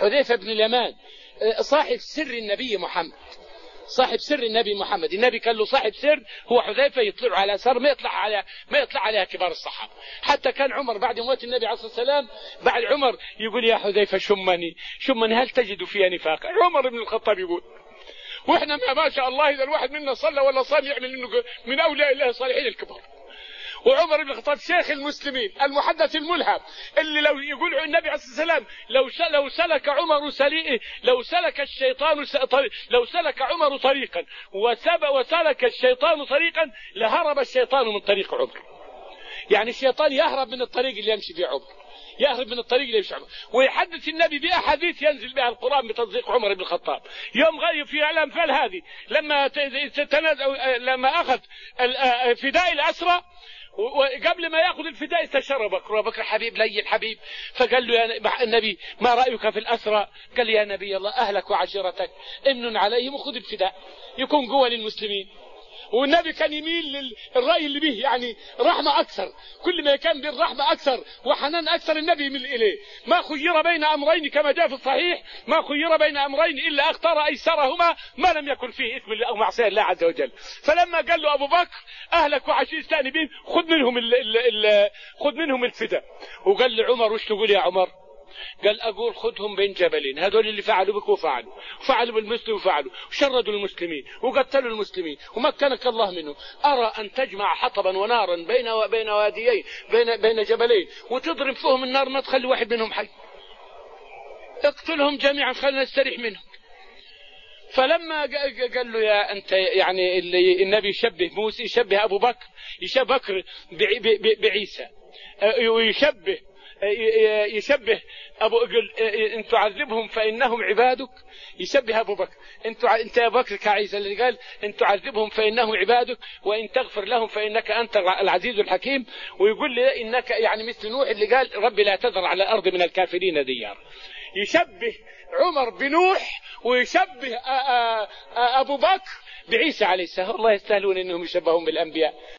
حذيفة بن اليمان صاحب سر النبي محمد، صاحب سر النبي محمد. النبي كان له صاحب سر هو حذيفة، يطلع على سر ما يطلع عليها كبار الصحابة. حتى كان عمر بعد موت النبي عليه الصلاة والسلام، بعد عمر يقول يا حذيفة شمني هل تجد فيها نفاقا؟ عمر بن الخطاب يقول، واحنا ما شاء الله اذا الواحد منا صلى ولا صام يعمل انه من اولياء الله الصالحين الكبار. وعمر بن الخطاب شيخ المسلمين المحدث الملهم، اللي لو يقول النبي عليه الصلاه والسلام لو سلك عمر لو سلك عمر طريقا وسلك الشيطان طريقا لهرب الشيطان من طريق عمر. يعني الشيطان يهرب من الطريق اللي يمشي فيه عمر، يهرب من الطريق اللي يمشي عمر. ويحدث النبي بأحاديث ينزل بها القرآن بتصديق عمر بن الخطاب. يوم غير في الأنفال هذه لما أخذ فداء الأسرى، وقبل ما ياخذ الفداء استشار بكر حبيب لي الحبيب، فقال له يا النبي ما رايك في الاسرى؟ قال يا نبي الله اهلك وعشيرتك امن عليهم وخذ الفداء يكون قوه للمسلمين. والنبي كان يميل للراي اللي به يعني رحمه اكثر، كل ما كان بالرحمه اكثر وحنان اكثر النبي يميل اليه. ما خير بين امرين كما جاء في الصحيح، ما خير بين امرين الا اختار ايسرهما ما لم يكن فيه اثم او معصيه الله عز وجل. فلما قال له ابو بكر اهلك وعشيرتك بهم خذ منهم الفداء، وقال لعمر وش تقول يا عمر؟ قال أقول خذهم بين جبلين، هذول اللي فعلوا بك وفعلوا بالمسلم وشردوا المسلمين وقتلوا المسلمين ومكنك الله منهم. أرى أن تجمع حطبا ونارا بين واديين بين جبلين وتضرب فيهم النار ما تخلي واحد منهم حي، اقتلهم جميعا خلينا نستريح منهم. فلما قال له يا أنت يعني النبي يشبه موسى، يشبه أبو بكر، يشبه بكر بعيسى، يشبه ان تعذبهم فانهم عبادك، يشبه ابو بكر انت يا بكر كعيسى اللي قال ان تعذبهم فانهم عبادك وان تغفر لهم فانك انت العزيز الحكيم. ويقول لي انك يعني مثل نوح اللي قال ربي لا تذر على الارض من الكافرين ديار. يشبه عمر بنوح ويشبه ابو بكر بعيسى عليه السلام. الله يستاهلون انهم يشبهون بالانبياء.